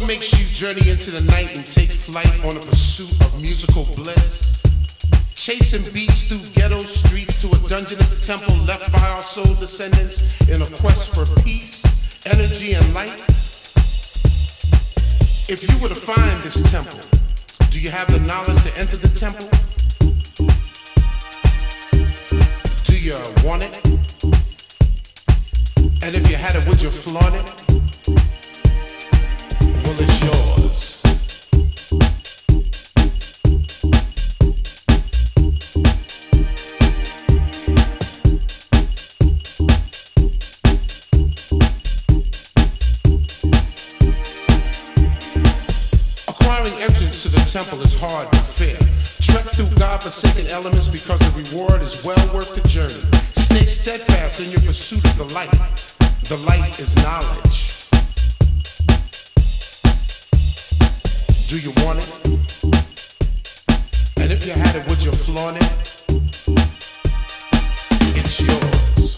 makes you journey into the night and take flight on a pursuit of musical bliss? Chasing beats through ghetto streets to a dungeonous temple left by our soul descendants in a quest for peace, energy, and light? If you were to find this temple, do you have the knowledge to enter the temple? Do you want it? And if you had it, would you flaunt it? Well, it's yours. Acquiring entrance to the temple is hard but fair. Trek through God-forsaken elements because the reward is well worth the journey. Stay steadfast in your pursuit of the light. The light is knowledge. Do you want it? And if you had it, would you flaunt it? It's yours.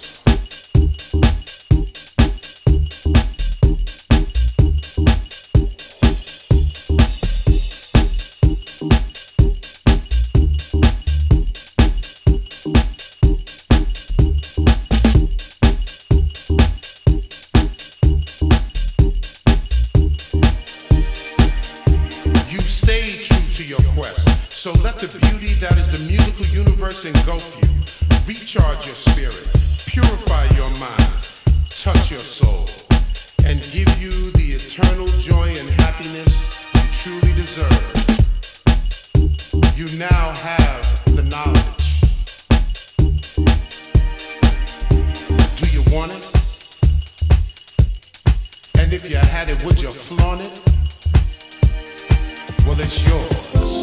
So let the beauty that is the musical universe engulf you. Recharge your spirit, purify your mind, touch your soul, and give you the eternal joy and happiness you truly deserve. You now have the knowledge. Do you want it? And if you had it, would you flaunt it? Well, it's yours.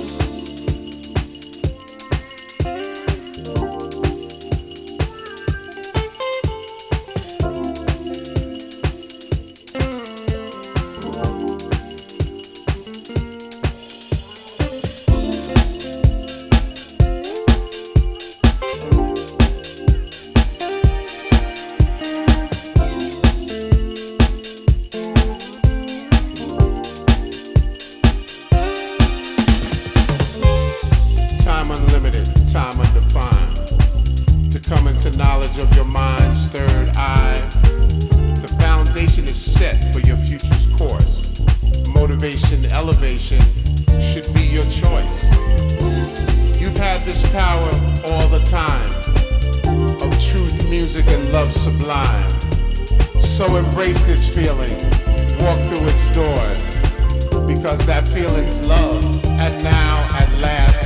Time undefined, to come into knowledge of your mind's third eye. The foundation is set for your future's course. Motivation, elevation should be your choice. You've had this power all the time, of truth, music, and love sublime. So embrace this feeling, walk through its doors, because that feeling's love, and now at last